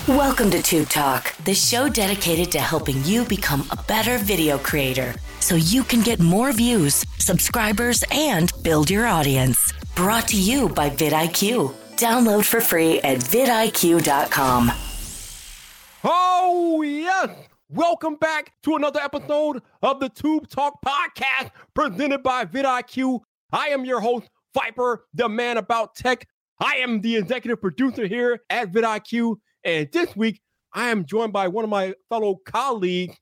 Welcome to Tube Talk, the show dedicated to helping you become a better video creator so you can get more views, subscribers, and build your audience. Brought to you by vidIQ. Download for free at vidIQ.com. Oh, yes. Welcome back to another episode of the Tube Talk podcast presented by vidIQ. I am your host, Viper, the man about tech. I am the executive producer here at vidIQ. And this week, I am joined by one of my fellow colleagues,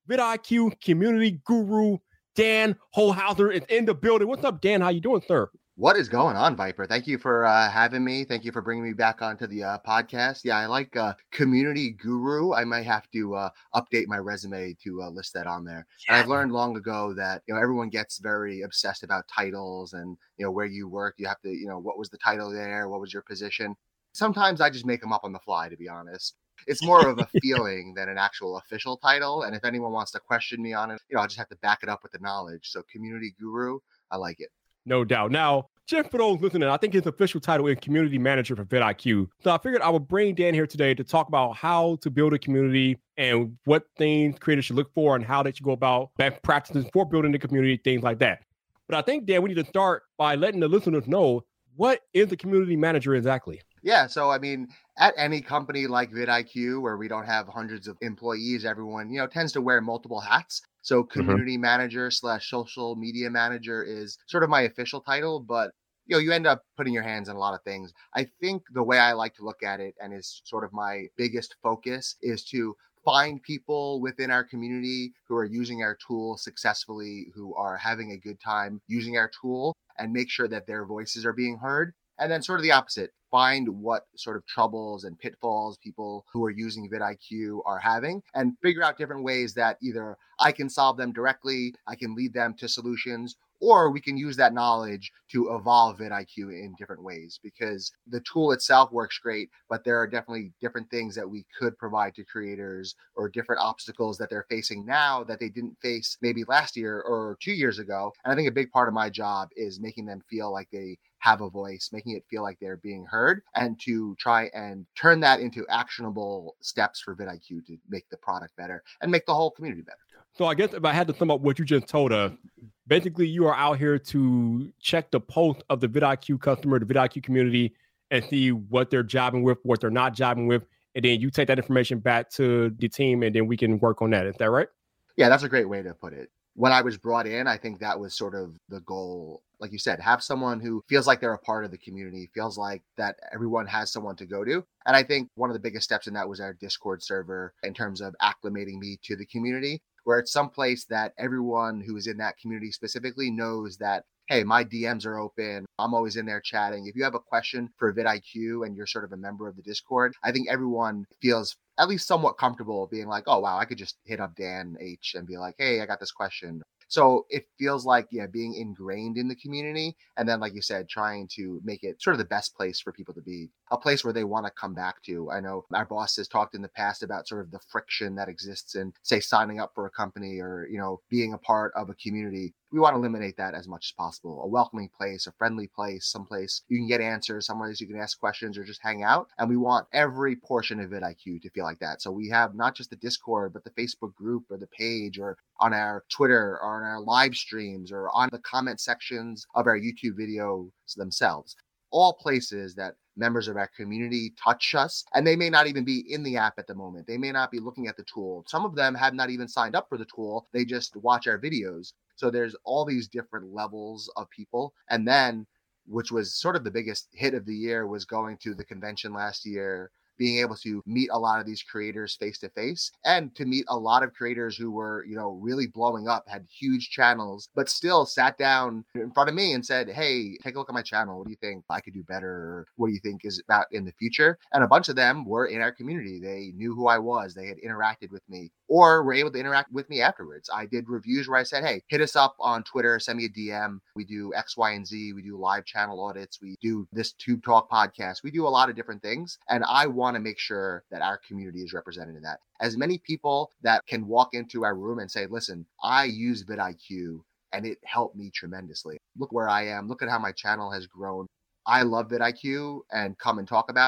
vidIQ community guru, Dan Holhauser is in the building. What's up, Dan? How you doing, sir? What is going on, Viper? Thank you for having me. Thank you for bringing me back onto the podcast. Yeah, I like community guru. I might have to update my resume to list that on there. And I've learned long ago that, everyone gets very obsessed about titles and, where you work. You have to, what was the title there? What was your position? Sometimes I just make them up on the fly, to be honest. It's more of a feeling than an actual official title. And if anyone wants to question me on it, I'll just have to back it up with the knowledge. So community guru, I like it. No doubt. Now, just for those listening, I think his official title is community manager for vidIQ. So I figured I would bring Dan here today to talk about how to build a community and what things creators should look for and how they should go about best practices for building the community, things like that. But I think, Dan, we need to start by letting the listeners know, what is a community manager exactly? Yeah, so at any company like vidIQ, where we don't have hundreds of employees, everyone, tends to wear multiple hats. So community manager / social media manager is sort of my official title, but you end up putting your hands in a lot of things. I think the way I like to look at it, and is sort of my biggest focus, is to find people within our community who are using our tool successfully, who are having a good time using our tool, and make sure that their voices are being heard. And then sort of the opposite, find what sort of troubles and pitfalls people who are using vidIQ are having, and figure out different ways that either I can solve them directly, I can lead them to solutions, or we can use that knowledge to evolve vidIQ in different ways, because the tool itself works great, but there are definitely different things that we could provide to creators, or different obstacles that they're facing now that they didn't face maybe last year or 2 years ago. And I think a big part of my job is making them feel like they have a voice, making it feel like they're being heard, and to try and turn that into actionable steps for vidIQ to make the product better and make the whole community better. So I guess if I had to sum up what you just told us, basically you are out here to check the pulse of the vidIQ customer, the vidIQ community, and see what they're jobbing with, what they're not jobbing with. And then you take that information back to the team, and then we can work on that. Is that right? Yeah, that's a great way to put it. When I was brought in, I think that was sort of the goal. Like you said, have someone who feels like they're a part of the community, feels like that everyone has someone to go to. And I think one of the biggest steps in that was our Discord server, in terms of acclimating me to the community, where it's someplace that everyone who is in that community specifically knows that, hey, my DMs are open. I'm always in there chatting. If you have a question for vidIQ and you're sort of a member of the Discord, I think everyone feels at least somewhat comfortable being like, oh, wow, I could just hit up Dan H and be like, hey, I got this question. So it feels like, being ingrained in the community. And then, like you said, trying to make it sort of the best place for people to be, a place where they want to come back to. I know our boss has talked in the past about sort of the friction that exists in, say, signing up for a company or, being a part of a community. We want to eliminate that as much as possible. A welcoming place, a friendly place, someplace you can get answers, someplace you can ask questions or just hang out. And we want every portion of vidIQ to feel like that. So we have not just the Discord, but the Facebook group or the page, or on our Twitter, or on our live streams, or on the comment sections of our YouTube videos themselves. All places that members of our community touch us, and they may not even be in the app at the moment. They may not be looking at the tool. Some of them have not even signed up for the tool. They just watch our videos. So there's all these different levels of people. And then, which was sort of the biggest hit of the year, was going to the convention last year, being able to meet a lot of these creators face to face, and to meet a lot of creators who were, really blowing up, had huge channels, but still sat down in front of me and said, hey, take a look at my channel. What do you think I could do better? Or what do you think is about in the future? And a bunch of them were in our community. They knew who I was. They had interacted with me, or were able to interact with me afterwards. I did reviews where I said, hey, hit us up on Twitter, send me a DM. We do X, Y, and Z. We do live channel audits. We do this Tube Talk podcast. We do a lot of different things. And I want to make sure that our community is represented in that. As many people that can walk into our room and say, listen, I use vidIQ and it helped me tremendously. Look where I am. Look at how my channel has grown. I love vidIQ, and come and talk about it.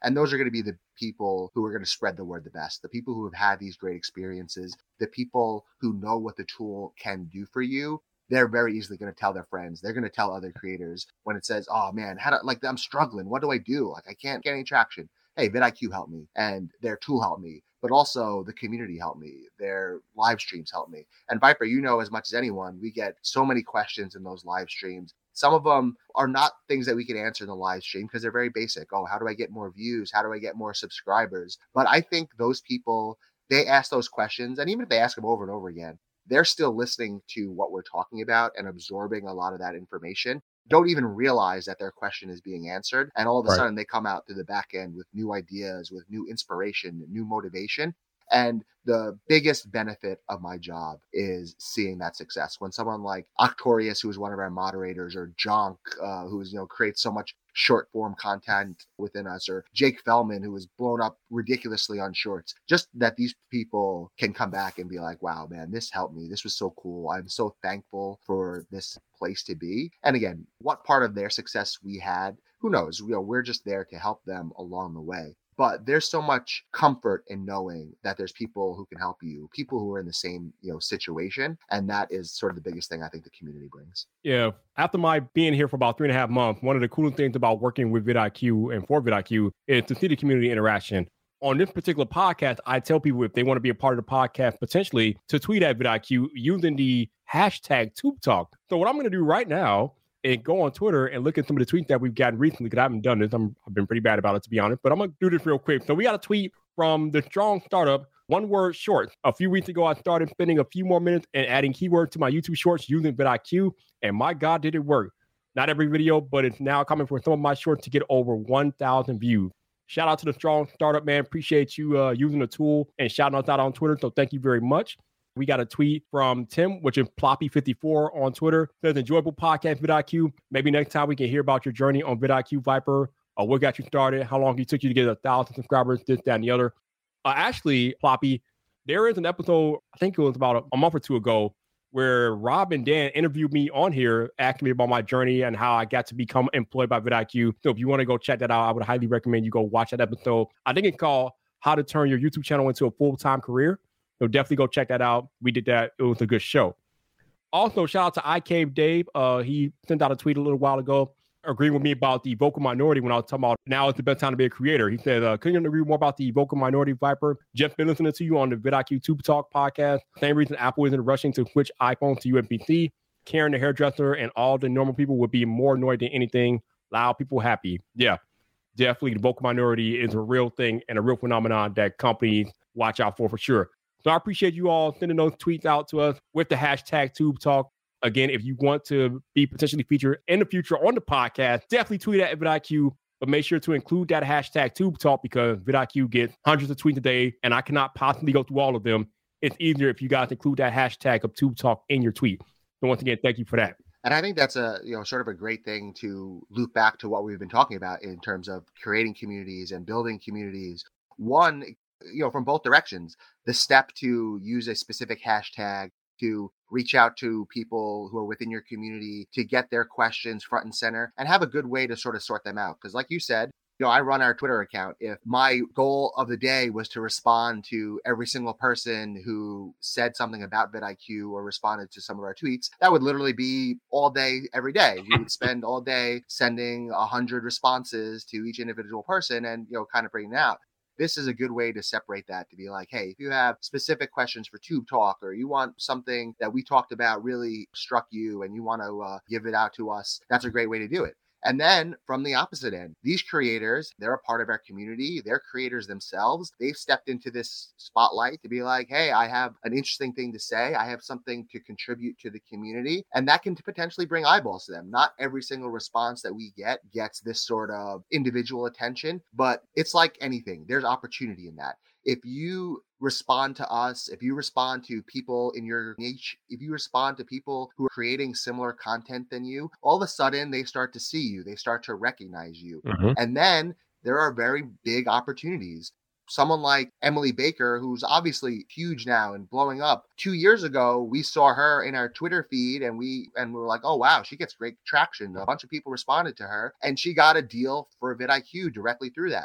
And those are going to be the people who are going to spread the word the best, the people who have had these great experiences, the people who know what the tool can do for you. They're very easily going to tell their friends. They're going to tell other creators when it says, oh man, I'm struggling. What do I do? Like, I can't get any traction. Hey, vidIQ helped me, and their tool helped me, but also the community helped me. Their live streams helped me. And Viper, you know as much as anyone, we get so many questions in those live streams. Some of them are not things that we can answer in the live stream because they're very basic. Oh, how do I get more views? How do I get more subscribers? But I think those people, they ask those questions, and even if they ask them over and over again, they're still listening to what we're talking about and absorbing a lot of that information, don't even realize that their question is being answered. And all of a sudden they come out through the back end with new ideas, with new inspiration, new motivation. And the biggest benefit of my job is seeing that success. When someone like Octorius, who is one of our moderators, or Jonk, who's, creates so much short form content within us, or Jake Fellman, who was blown up ridiculously on shorts, just that these people can come back and be like, wow, man, this helped me. This was so cool. I'm so thankful for this place to be. And again, what part of their success we had, who knows? We're just there to help them along the way. But there's so much comfort in knowing that there's people who can help you, people who are in the same, situation. And that is sort of the biggest thing I think the community brings. Yeah. After my being here for about 3.5 months, one of the coolest things about working with vidIQ and for vidIQ is to see the community interaction. On this particular podcast, I tell people if they want to be a part of the podcast, potentially to tweet at vidIQ using the hashtag TubeTalk. So what I'm going to do right now and go on Twitter and look at some of the tweets that we've gotten recently, because I haven't done this. I've been pretty bad about it, to be honest, but I'm going to do this real quick. So we got a tweet from the Strong Startup, one word short. A few weeks ago, I started spending a few more minutes and adding keywords to my YouTube shorts using vidIQ, and my God, did it work. Not every video, but it's now coming for some of my shorts to get over 1,000 views. Shout out to the Strong Startup, man. Appreciate you using the tool and shouting us out on Twitter, so thank you very much. We got a tweet from Tim, which is Ploppy54 on Twitter. Says, enjoyable podcast, vidIQ. Maybe next time we can hear about your journey on vidIQ, Viper, or what got you started, how long it took you to get 1,000 subscribers, this, that, and the other. Actually, Ploppy, there is an episode, I think it was about a month or two ago, where Rob and Dan interviewed me on here, asking me about my journey and how I got to become employed by vidIQ. So if you want to go check that out, I would highly recommend you go watch that episode. I think it's called How to Turn Your YouTube Channel into a Full-Time Career. So definitely go check that out. We did that. It was a good show. Also, shout out to iCave Dave. He sent out a tweet a little while ago, agreeing with me about the vocal minority when I was talking about now is the best time to be a creator. He said, couldn't agree more about the vocal minority, Viper. Just been listening to you on the vidIQ Tube Talk podcast. Same reason Apple isn't rushing to switch iPhones to USB-C. Karen, the hairdresser, and all the normal people would be more annoyed than anything. Loud people happy. Yeah, definitely the vocal minority is a real thing and a real phenomenon that companies watch out for sure. So I appreciate you all sending those tweets out to us with the hashtag TubeTalk. Again, if you want to be potentially featured in the future on the podcast, definitely tweet at vidIQ, but make sure to include that hashtag TubeTalk because vidIQ gets hundreds of tweets a day, and I cannot possibly go through all of them. It's easier if you guys include that hashtag of TubeTalk in your tweet. So once again, thank you for that. And I think that's a sort of a great thing to loop back to what we've been talking about in terms of creating communities and building communities. One, from both directions, the step to use a specific hashtag to reach out to people who are within your community to get their questions front and center and have a good way to sort of sort them out. Because like you said, I run our Twitter account. If my goal of the day was to respond to every single person who said something about vidIQ or responded to some of our tweets, that would literally be all day, every day. We would spend all day sending 100 responses to each individual person and, kind of bringing it out. This is a good way to separate that, to be like, hey, if you have specific questions for Tube Talk or you want something that we talked about really struck you and you want to give it out to us, that's a great way to do it. And then from the opposite end, these creators, they're a part of our community. They're creators themselves. They've stepped into this spotlight to be like, hey, I have an interesting thing to say. I have something to contribute to the community. And that can potentially bring eyeballs to them. Not every single response that we get gets this sort of individual attention, but it's like anything. There's opportunity in that. If you respond to us, if you respond to people in your niche, if you respond to people who are creating similar content than you, all of a sudden they start to see you, they start to recognize you. Mm-hmm. And then there are very big opportunities. Someone like Emily Baker, who's obviously huge now and blowing up. 2 years ago, we saw her in our Twitter feed and we were like, oh, wow, she gets great traction. A bunch of people responded to her and she got a deal for vidIQ directly through that.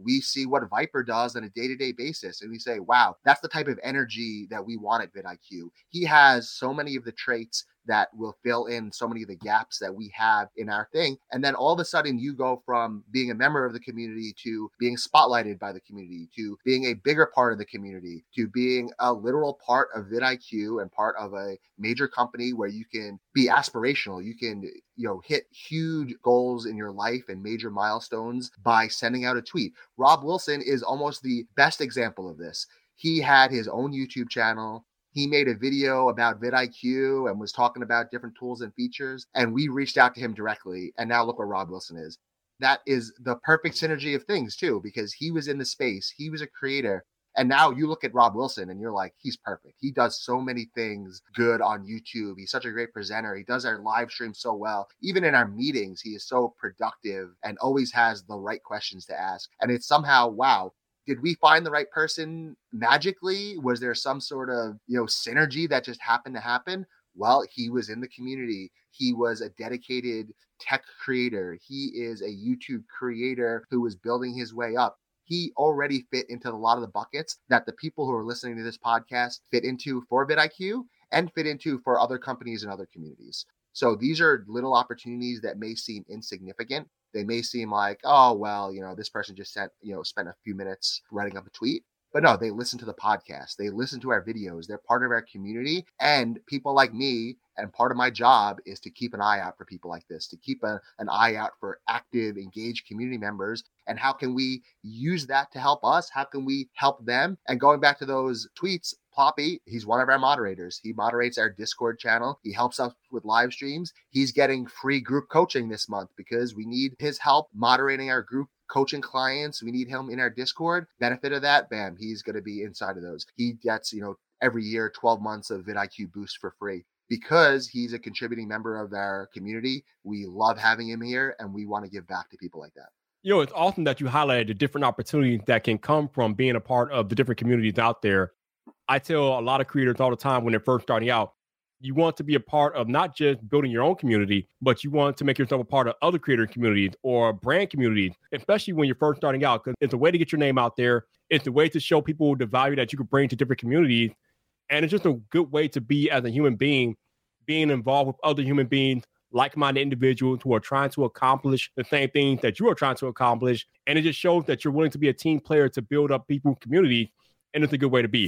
we see what Viper does on a day-to-day basis, and we say, wow, that's the type of energy that we want at vidIQ. He has so many of the traits that will fill in so many of the gaps that we have in our thing. And then all of a sudden you go from being a member of the community to being spotlighted by the community, to being a bigger part of the community, to being a literal part of vidIQ and part of a major company where you can be aspirational. You can, hit huge goals in your life and major milestones by sending out a tweet. Rob Wilson is almost the best example of this. He had his own YouTube channel. He made a video about vidIQ and was talking about different tools and features. And we reached out to him directly. And now look where Rob Wilson is. That is the perfect synergy of things too, because he was in the space. He was a creator. And now you look at Rob Wilson and you're like, he's perfect. He does so many things good on YouTube. He's such a great presenter. He does our live stream so well. Even in our meetings, he is so productive and always has the right questions to ask. And it's somehow, wow. Did we find the right person magically? Was there some sort of, synergy that just happened to happen? Well, he was in the community. He was a dedicated tech creator. He is a YouTube creator who was building his way up. He already fit into a lot of the buckets that the people who are listening to this podcast fit into for vidIQ and fit into for other companies and other communities. So these are little opportunities that may seem insignificant. They may seem like, oh, well, this person just spent a few minutes writing up a tweet. But no, they listen to the podcast. They listen to our videos. They're part of our community. And people like me, and part of my job is to keep an eye out for people like this, to keep an eye out for active, engaged community members. And how can we use that to help us? How can we help them? And going back to those tweets, Ploppy, he's one of our moderators. He moderates our Discord channel. He helps us with live streams. He's getting free group coaching this month because we need his help moderating our group coaching clients. We need him in our Discord. Benefit of that, bam, he's going to be inside of those. He gets, every year, 12 months of vidIQ Boost for free. Because he's a contributing member of our community, we love having him here and we want to give back to people like that. It's awesome that you highlighted the different opportunities that can come from being a part of the different communities out there. I tell a lot of creators all the time when they're first starting out, you want to be a part of not just building your own community, but you want to make yourself a part of other creator communities or brand communities, especially when you're first starting out, because it's a way to get your name out there. It's a way to show people the value that you can bring to different communities. And it's just a good way to be as a human being involved with other human beings, like-minded individuals who are trying to accomplish the same things that you are trying to accomplish. And it just shows that you're willing to be a team player to build up people's communities. And it's a good way to be.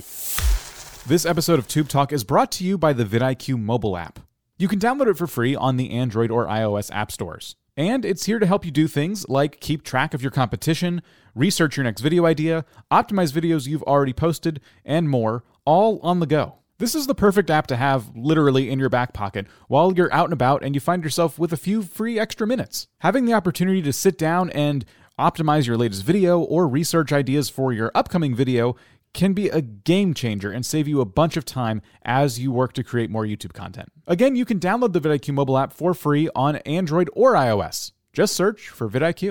This episode of Tube Talk is brought to you by the vidIQ mobile app. You can download it for free on the Android or iOS app stores. And it's here to help you do things like keep track of your competition, research your next video idea, optimize videos you've already posted, and more, all on the go. This is the perfect app to have literally in your back pocket while you're out and about and you find yourself with a few free extra minutes. Having the opportunity to sit down and optimize your latest video or research ideas for your upcoming video can be a game changer and save you a bunch of time as you work to create more YouTube content. Again, you can download the vidIQ mobile app for free on Android or iOS. Just search for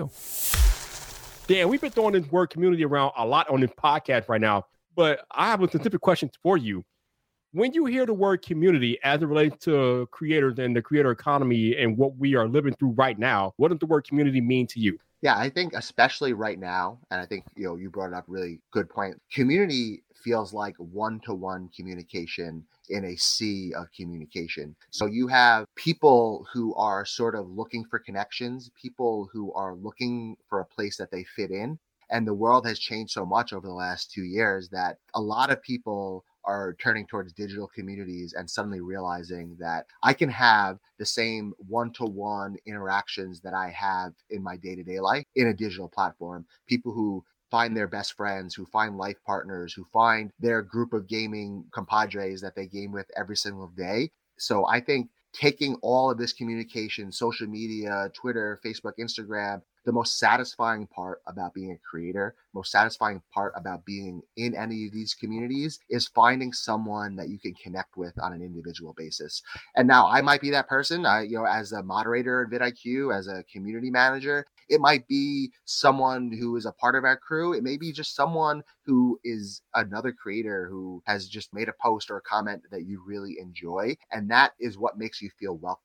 vidIQ. Dan, we've been throwing this word community around a lot on this podcast right now, but I have a specific question for you. When you hear the word community as it relates to creators and the creator economy and what we are living through right now, what does the word community mean to you? Yeah, I think especially right now, and I think you brought it up, really good point. Community feels like one-to-one communication in a sea of communication. So you have people who are sort of looking for connections, people who are looking for a place that they fit in. And the world has changed so much over the last 2 years that a lot of people are turning towards digital communities and suddenly realizing that I can have the same one-to-one interactions that I have in my day-to-day life in a digital platform. People who find their best friends, who find life partners, who find their group of gaming compadres that they game with every single day. So I think taking all of this communication, social media, Twitter, Facebook, Instagram, the most satisfying part about being a creator, most satisfying part about being in any of these communities is finding someone that you can connect with on an individual basis. And now I might be that person, as a moderator at vidIQ, as a community manager, it might be someone who is a part of our crew. It may be just someone who is another creator who has just made a post or a comment that you really enjoy. And that is what makes you feel welcome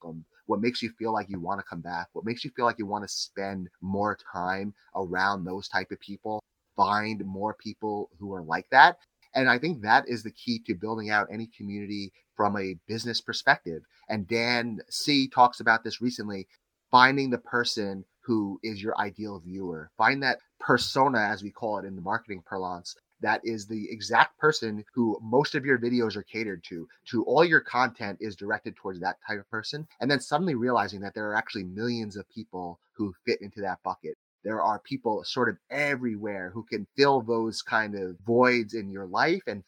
what makes you feel like you want to come back, what makes you feel like you want to spend more time around those type of people, find more people who are like that. And I think that is the key to building out any community from a business perspective. And Dan C talks about this recently, finding the person who is your ideal viewer. Find that persona, as we call it in the marketing parlance, that is the exact person who most of your videos are catered to all your content is directed towards that type of person. And then suddenly realizing that there are actually millions of people who fit into that bucket. There are people sort of everywhere who can fill those kind of voids in your life and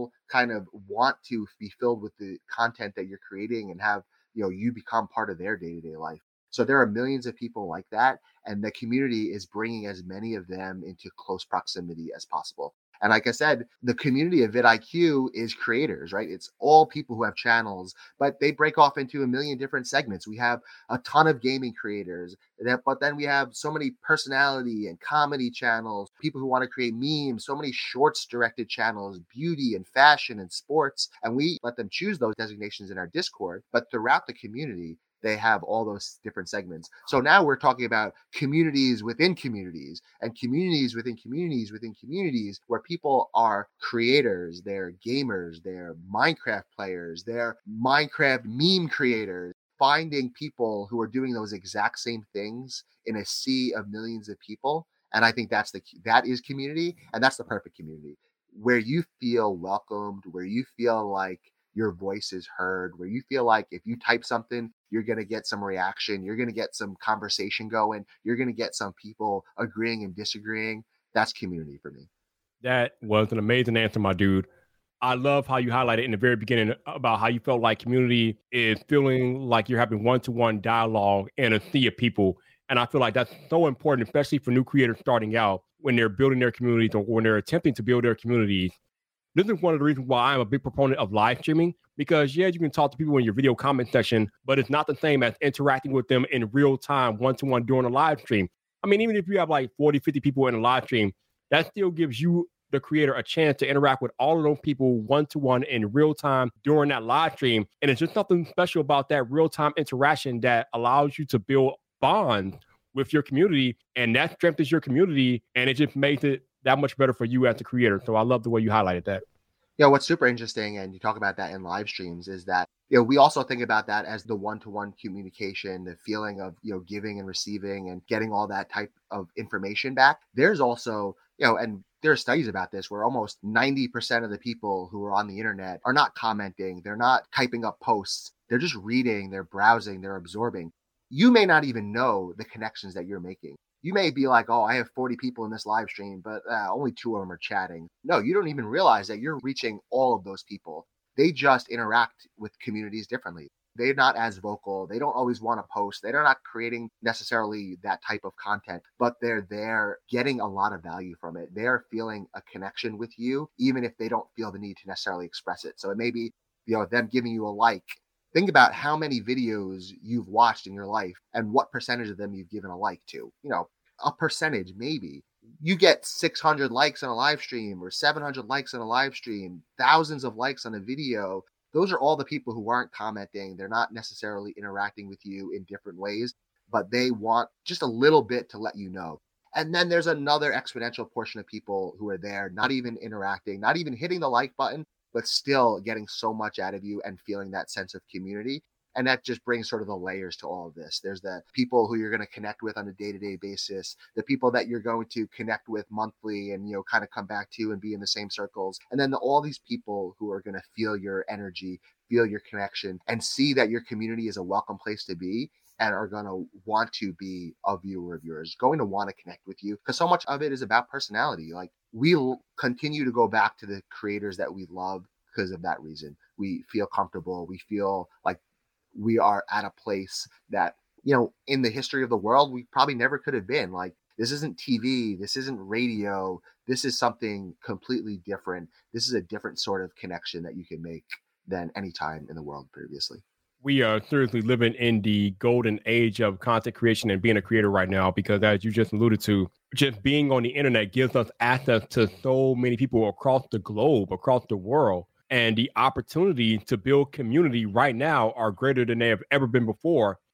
want to be filled with the content that you're creating and have, you become part of their day-to-day life. So there are millions of people like that, and the community is bringing as many of them into close proximity as possible. And like I said, the community of vidIQ is creators, right? It's all people who have channels, but they break off into a million different segments. We have a ton of gaming creators, but then we have so many personality and comedy channels, people who want to create memes, so many shorts directed channels, beauty and fashion and sports. And we let them choose those designations in our Discord, but throughout the community, they have all those different segments. So now we're talking about communities within communities and communities within communities within communities where people are creators, they're gamers, they're Minecraft players, they're Minecraft meme creators, finding people who are doing those exact same things in a sea of millions of people. And I think that is community, and that's the perfect community where you feel welcomed, where you feel like your voice is heard, where you feel like if you type something, you're going to get some reaction, you're going to get some conversation going, you're going to get some people agreeing and disagreeing. That's community for me. That was an amazing answer, my dude. I love how you highlighted in the very beginning about how you felt like community is feeling like you're having one-to-one dialogue in a sea of people. And I feel like that's so important, especially for new creators starting out when they're building their communities or when they're attempting to build their communities. This is one of the reasons why I'm a big proponent of live streaming, because you can talk to people in your video comment section, but it's not the same as interacting with them in real time, one-to-one during a live stream. I mean, even if you have like 40, 50 people in a live stream, that still gives you, the creator, a chance to interact with all of those people one-to-one in real time during that live stream. And it's just something special about that real-time interaction that allows you to build bonds with your community, and that strengthens your community, and it just makes it that much better for you as a creator. So I love the way you highlighted that. Yeah, what's super interesting, and you talk about that in live streams, is that we also think about that as the one-to-one communication, the feeling of giving and receiving and getting all that type of information back. There's also and there are studies about this where almost 90% of the people who are on the internet are not commenting, they're not typing up posts, they're just reading, they're browsing, they're absorbing. You may not even know the connections that you're making. You may be like, oh, I have 40 people in this live stream, but only 2 of them are chatting. No, you don't even realize that you're reaching all of those people. They just interact with communities differently. They're not as vocal. They don't always want to post. They're not creating necessarily that type of content, but they're there getting a lot of value from it. They're feeling a connection with you, even if they don't feel the need to necessarily express it. So it may be, them giving you a like. Think about how many videos you've watched in your life and what percentage of them you've given a like to. A percentage, maybe. You get 600 likes on a live stream or 700 likes on a live stream, thousands of likes on a video. Those are all the people who aren't commenting. They're not necessarily interacting with you in different ways, but they want just a little bit to let you know. And then there's another exponential portion of people who are there, not even interacting, not even hitting the like button, but still getting so much out of you and feeling that sense of community. And that just brings sort of the layers to all of this. There's the people who you're going to connect with on a day-to-day basis, the people that you're going to connect with monthly and, kind of come back to and be in the same circles. And then all these people who are going to feel your energy, feel your connection, and see that your community is a welcome place to be and are going to want to be a viewer of yours, going to want to connect with you, because so much of it is about personality. Like, we'll continue to go back to the creators that we love because of that reason. We feel comfortable. We feel like we are at a place that, in the history of the world, we probably never could have been. Like, this isn't TV. This isn't radio. This is something completely different. This is a different sort of connection that you can make than any time in the world previously. We are seriously living in the golden age of content creation and being a creator right now, because as you just alluded to, just being on the internet gives us access to so many people across the globe, across the world. And the opportunity to build community right now are greater than they have ever been before.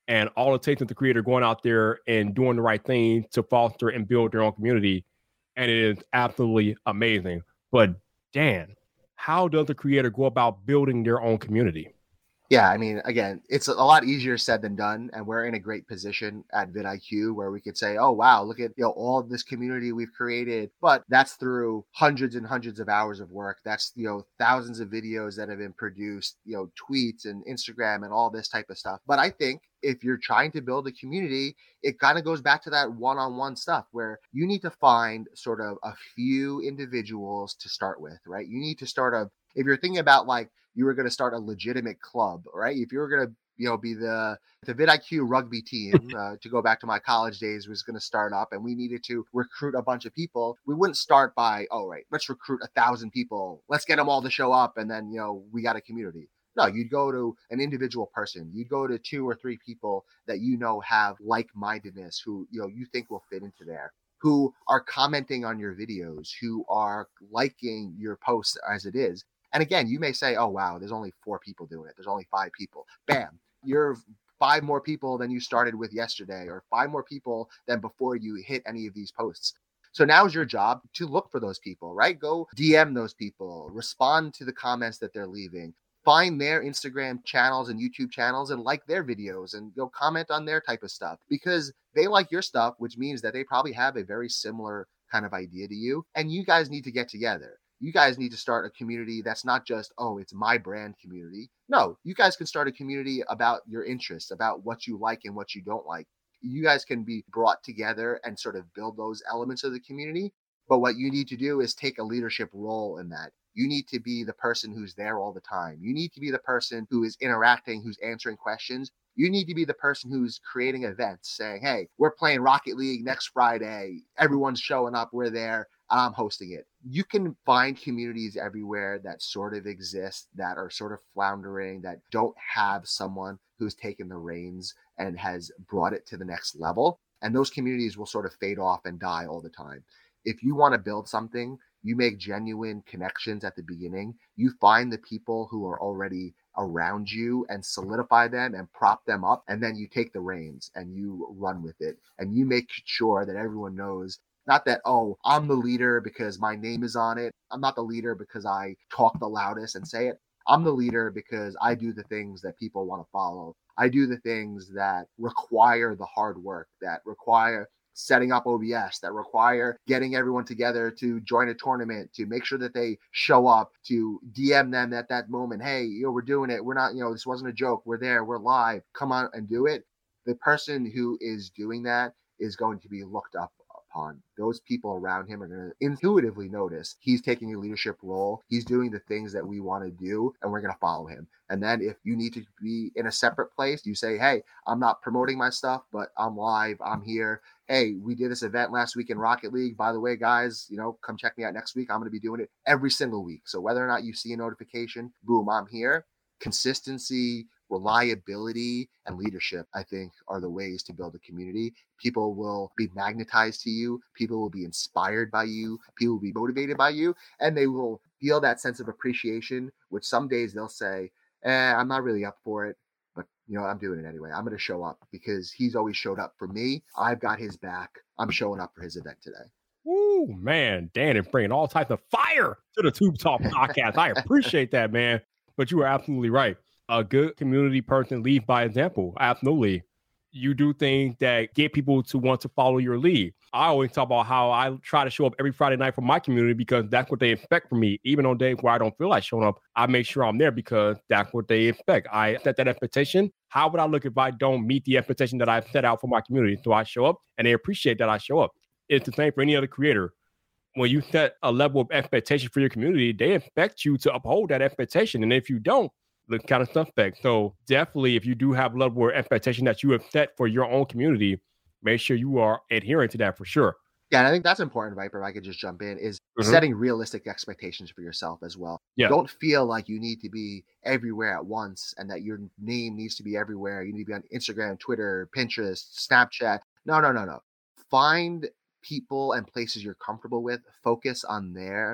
And all it takes is the creator going out there and doing the right thing to foster and build their own community. And it is absolutely amazing. But Dan, how does the creator go about building their own community? Yeah, I mean, again, it's a lot easier said than done, and we're in a great position at vidIQ where we could say, "Oh, wow, look at all of this community we've created." But that's through hundreds and hundreds of hours of work. That's thousands of videos that have been produced, tweets and Instagram and all this type of stuff. But I think if you're trying to build a community, it kind of goes back to that one-on-one stuff where you need to find sort of a few individuals to start with, right? You need to start if you're thinking about like you were going to start a legitimate club, right? If you were going to, be the vidIQ rugby team, to go back to my college days, was going to start up and we needed to recruit a bunch of people, we wouldn't start by, let's recruit 1,000 people. Let's get them all to show up. And then, we got a community. No, you'd go to an individual person. You'd go to 2 or 3 people that have like-mindedness, who, you think will fit into there, who are commenting on your videos, who are liking your posts as it is. And again, you may say, oh, wow, there's only 4 people doing it. There's only 5 people. Bam. You're 5 more people than you started with yesterday, or 5 more people than before you hit any of these posts. So now is your job to look for those people, right? Go DM those people, respond to the comments that they're leaving, find their Instagram channels and YouTube channels and like their videos and go comment on their type of stuff, because they like your stuff, which means that they probably have a very similar kind of idea to you. And you guys need to get together. You guys need to start a community that's not just, it's my brand community. No, you guys can start a community about your interests, about what you like and what you don't like. You guys can be brought together and sort of build those elements of the community. But what you need to do is take a leadership role in that. You need to be the person who's there all the time. You need to be the person who is interacting, who's answering questions. You need to be the person who's creating events, saying, hey, we're playing Rocket League next Friday. Everyone's showing up. We're there. I'm hosting it. You can find communities everywhere that sort of exist, that are sort of floundering, that don't have someone who's taken the reins and has brought it to the next level. And those communities will sort of fade off and die all the time. If you want to build something, you make genuine connections at the beginning. You find the people who are already around you and solidify them and prop them up. And then you take the reins and you run with it. And you make sure that everyone knows, not that, I'm the leader because my name is on it. I'm not the leader because I talk the loudest and say it. I'm the leader because I do the things that people want to follow. I do the things that require the hard work, that require setting up OBS, that require getting everyone together to join a tournament, to make sure that they show up, to DM them at that moment. Hey, we're doing it. We're not, this wasn't a joke. We're there. We're live. Come on and do it. The person who is doing that is going to be looked up upon. Those people around him are going to intuitively notice he's taking a leadership role. He's doing the things that we want to do, and we're going to follow him. And then if you need to be in a separate place, you say, hey, I'm not promoting my stuff, but I'm live. I'm here. Hey, we did this event last week in Rocket League. By the way, guys, come check me out next week. I'm going to be doing it every single week. So whether or not you see a notification, boom, I'm here. Consistency, reliability, and leadership, I think, are the ways to build a community. People will be magnetized to you. People will be inspired by you. People will be motivated by you, and they will feel that sense of appreciation, which some days they'll say, I'm not really up for it, but I'm doing it anyway. I'm going to show up because he's always showed up for me. I've got his back. I'm showing up for his event today. Ooh, man, Dan is bringing all types of fire to the Tube Talk podcast. I appreciate that, man. But you are absolutely right. A good community person leads by example. Absolutely. You do things that get people to want to follow your lead. I always talk about how I try to show up every Friday night for my community because that's what they expect from me. Even on days where I don't feel like showing up, I make sure I'm there because that's what they expect. I set that expectation. How would I look if I don't meet the expectation that I set out for my community? So I show up and they appreciate that I show up. It's the same for any other creator. When you set a level of expectation for your community, they expect you to uphold that expectation. And if you don't, look kind of suspect. So definitely, if you do have a level of expectation that you have set for your own community, make sure you are adhering to that for sure. Yeah, and I think that's important, Viper, if I could just jump in, is setting realistic expectations for yourself as well. Yeah. Don't feel like you need to be everywhere at once and that your name needs to be everywhere. You need to be on Instagram, Twitter, Pinterest, Snapchat. No. Find people and places you're comfortable with. Focus on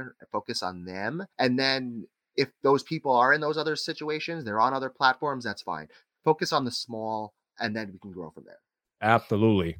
them. And then if those people are in those other situations, they're on other platforms, that's fine. Focus on the small and then we can grow from there. Absolutely.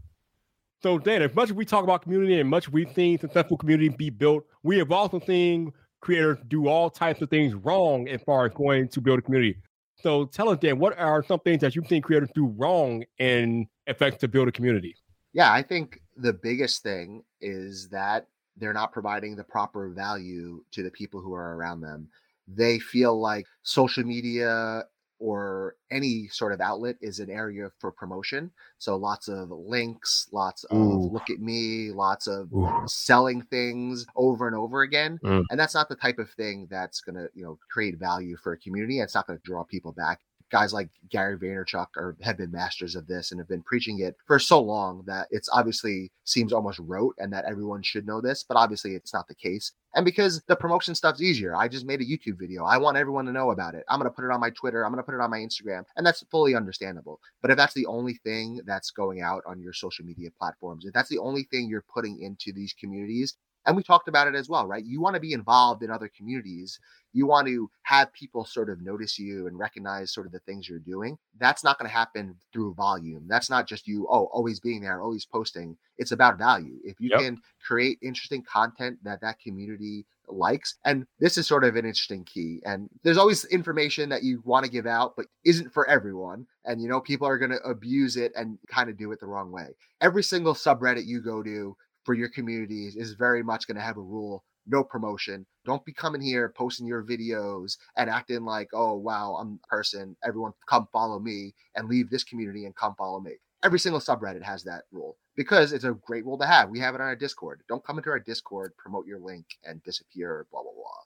So Dan, as much as we talk about community and much we've seen successful community be built, we have also seen creators do all types of things wrong as far as going to build a community. So tell us, Dan, what are some things that you've seen creators do wrong in effects to build a community? Yeah, I think the biggest thing is that they're not providing the proper value to the people who are around them. They feel like social media or any sort of outlet is an area for promotion. So lots of links, lots of look at me, lots of selling things over and over again. And that's not the type of thing that's going to, create value for a community. It's not going to draw people back. Guys like Gary Vaynerchuk have been masters of this and have been preaching it for so long that it's obviously seems almost rote and that everyone should know this, but obviously it's not the case. And because the promotion stuff's easier, I just made a YouTube video. I want everyone to know about it. I'm going to put it on my Twitter. I'm going to put it on my Instagram. And that's fully understandable. But if that's the only thing that's going out on your social media platforms, if that's the only thing you're putting into these communities, and we talked about it as well, right? You want to be involved in other communities. You want to have people sort of notice you and recognize sort of the things you're doing. That's not going to happen through volume. That's not just you, always being there, always posting. It's about value. If you can create interesting content that community likes, and this is sort of an interesting key. And there's always information that you want to give out, but isn't for everyone. And, people are going to abuse it and kind of do it the wrong way. Every single subreddit you go to for your communities is very much going to have a rule: no promotion. Don't be coming here posting your videos and acting like, oh, wow, I'm a person. Everyone come follow me, and leave this community and come follow me. Every single subreddit has that rule because it's a great rule to have. We have it on our Discord. Don't come into our Discord, promote your link, and disappear, blah, blah, blah.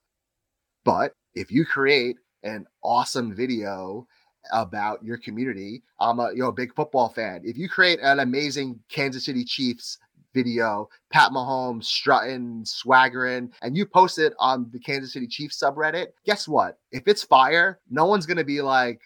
But if you create an awesome video about your community, I'm a big football fan. If you create an amazing Kansas City Chiefs video, Pat Mahomes strutting, swaggering, and you post it on the Kansas City Chiefs subreddit, guess what? If it's fire, no one's going to be like,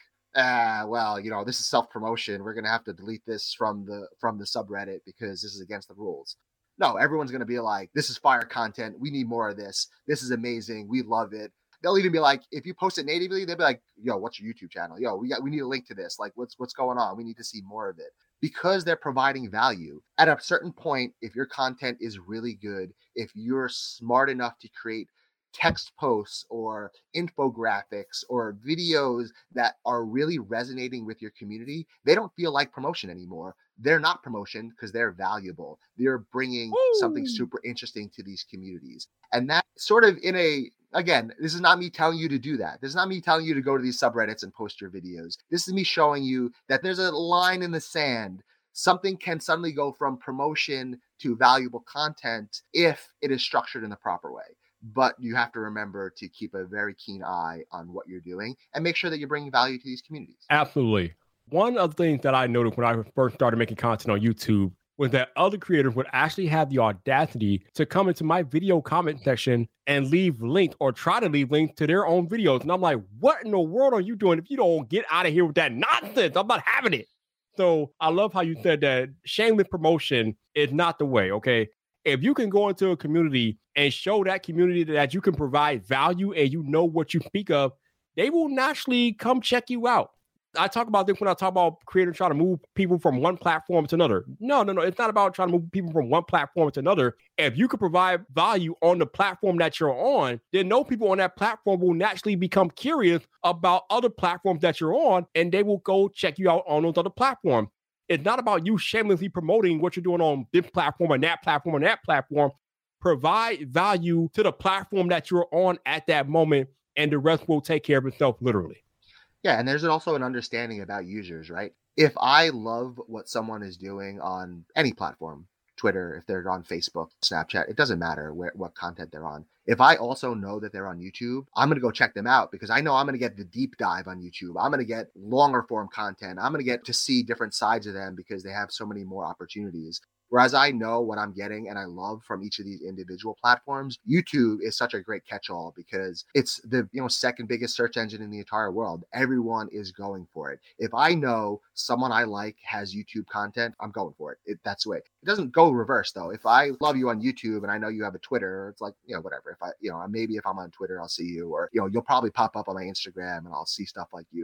this is self-promotion. We're going to have to delete this from the subreddit because this is against the rules. No, everyone's going to be like, this is fire content. We need more of this. This is amazing. We love it. They'll even be like, if you post it natively, they'll be like, yo, what's your YouTube channel? Yo, we need a link to this. Like, what's going on? We need to see more of it. Because they're providing value. At a certain point, if your content is really good, if you're smart enough to create text posts or infographics or videos that are really resonating with your community, they don't feel like promotion anymore. They're not promotion because they're valuable. They're bringing something super interesting to these communities. And that sort of again, this is not me telling you to do that. This is not me telling you to go to these subreddits and post your videos. This is me showing you that there's a line in the sand. Something can suddenly go from promotion to valuable content if it is structured in the proper way. But you have to remember to keep a very keen eye on what you're doing and make sure that you're bringing value to these communities. Absolutely. One of the things that I noticed when I first started making content on YouTube was that other creators would actually have the audacity to come into my video comment section and leave links or try to leave links to their own videos. And I'm like, what in the world are you doing if you don't get out of here with that nonsense? I'm not having it. So I love how you said that shameless promotion is not the way, okay? If you can go into a community and show that community that you can provide value and you know what you speak of, they will naturally come check you out. I talk about this when I talk about creators trying to move people from one platform to another. No. It's not about trying to move people from one platform to another. If you can provide value on the platform that you're on, then no people on that platform will naturally become curious about other platforms that you're on, and they will go check you out on those other platforms. It's not about you shamelessly promoting what you're doing on this platform and that platform and that platform. Provide value to the platform that you're on at that moment, and the rest will take care of itself, literally. Yeah, and there's also an understanding about users, right? If I love what someone is doing on any platform, Twitter, if they're on Facebook, Snapchat, it doesn't matter what content they're on. If I also know that they're on YouTube, I'm going to go check them out because I know I'm going to get the deep dive on YouTube. I'm going to get longer form content. I'm going to get to see different sides of them because they have so many more opportunities. Whereas I know what I'm getting and I love from each of these individual platforms, YouTube is such a great catch-all because it's the second biggest search engine in the entire world. Everyone is going for it. If I know someone I like has YouTube content, I'm going for it. That's the way. It doesn't go reverse though. If I love you on YouTube and I know you have a Twitter, it's like, whatever. If maybe if I'm on Twitter, I'll see you, or, you'll probably pop up on my Instagram and I'll see stuff like you.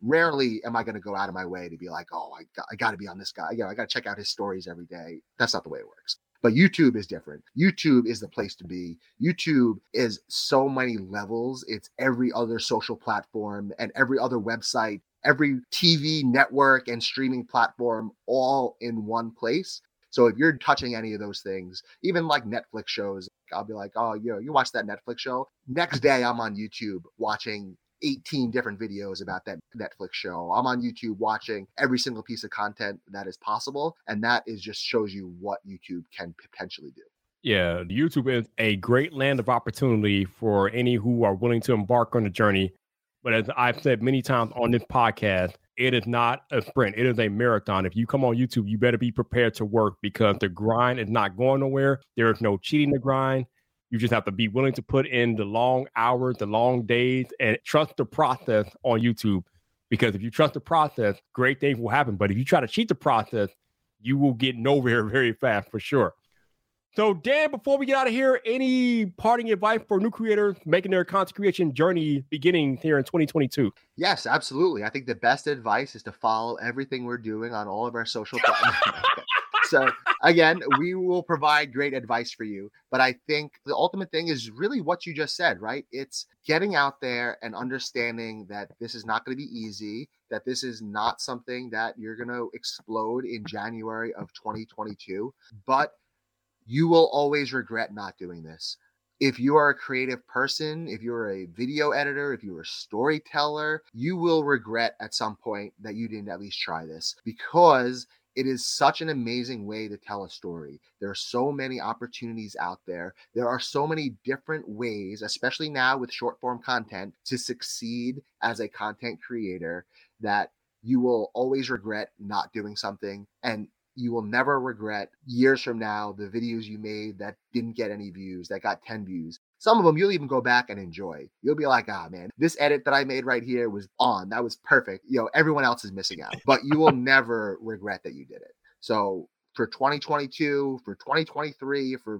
Rarely am I going to go out of my way to be like, oh, I got to be on this guy. I got to check out his stories every day. That's not the way it works. But YouTube is different. YouTube is the place to be. YouTube is so many levels. It's every other social platform and every other website, every TV network and streaming platform all in one place. So if you're touching any of those things, even like Netflix shows, I'll be like, oh, you watch that Netflix show. Next day, I'm on YouTube watching 18 different videos about that Netflix show. I'm on YouTube watching every single piece of content that is possible. And that is just shows you what YouTube can potentially do. Yeah, YouTube is a great land of opportunity for any who are willing to embark on the journey. But as I've said many times on this podcast, it is not a sprint. It is a marathon. If you come on YouTube, you better be prepared to work because the grind is not going nowhere. There is no cheating the grind. You just have to be willing to put in the long hours, the long days, and trust the process on YouTube. Because if you trust the process, great things will happen. But if you try to cheat the process, you will get nowhere very fast for sure. So, Dan, before we get out of here, any parting advice for new creators making their content creation journey beginning here in 2022? Yes, absolutely. I think the best advice is to follow everything we're doing on all of our social platforms. So again, we will provide great advice for you. But I think the ultimate thing is really what you just said, right? It's getting out there and understanding that this is not going to be easy, that this is not something that you're going to explode in January of 2022, but you will always regret not doing this. If you are a creative person, if you're a video editor, if you're a storyteller, you will regret at some point that you didn't at least try this, because it is such an amazing way to tell a story. There are so many opportunities out there. There are so many different ways, especially now with short form content, to succeed as a content creator, that you will always regret not doing something. And you will never regret years from now the videos you made that didn't get any views, that got 10 views. Some of them you'll even go back and enjoy. You'll be like, man, this edit that I made right here was on. That was perfect. Everyone else is missing out. But you will never regret that you did it. So for 2022, for 2023, for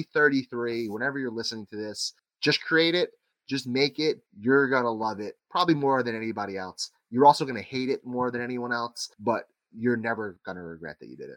2033, whenever you're listening to this, just create it. Just make it. You're going to love it, probably more than anybody else. You're also going to hate it more than anyone else, but you're never going to regret that you did it.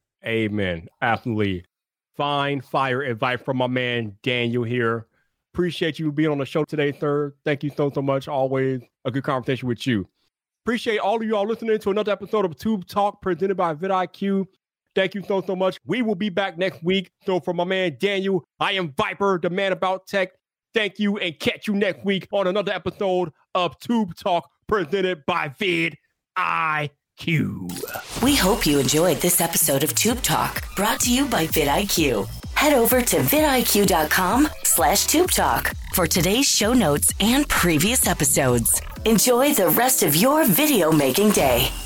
Amen. Absolutely. Fine fire advice from my man, Daniel here. Appreciate you being on the show today, sir. Thank you so much. Always a good conversation with you. Appreciate all of you all listening to another episode of Tube Talk presented by vidIQ. Thank you so much. We will be back next week. So for my man, Daniel, I am Viper, the man about tech. Thank you, and catch you next week on another episode of Tube Talk presented by vidIQ. We hope you enjoyed this episode of Tube Talk, brought to you by vidIQ. Head over to vidiq.com/Tube Talk for today's show notes and previous episodes. Enjoy the rest of your video making day.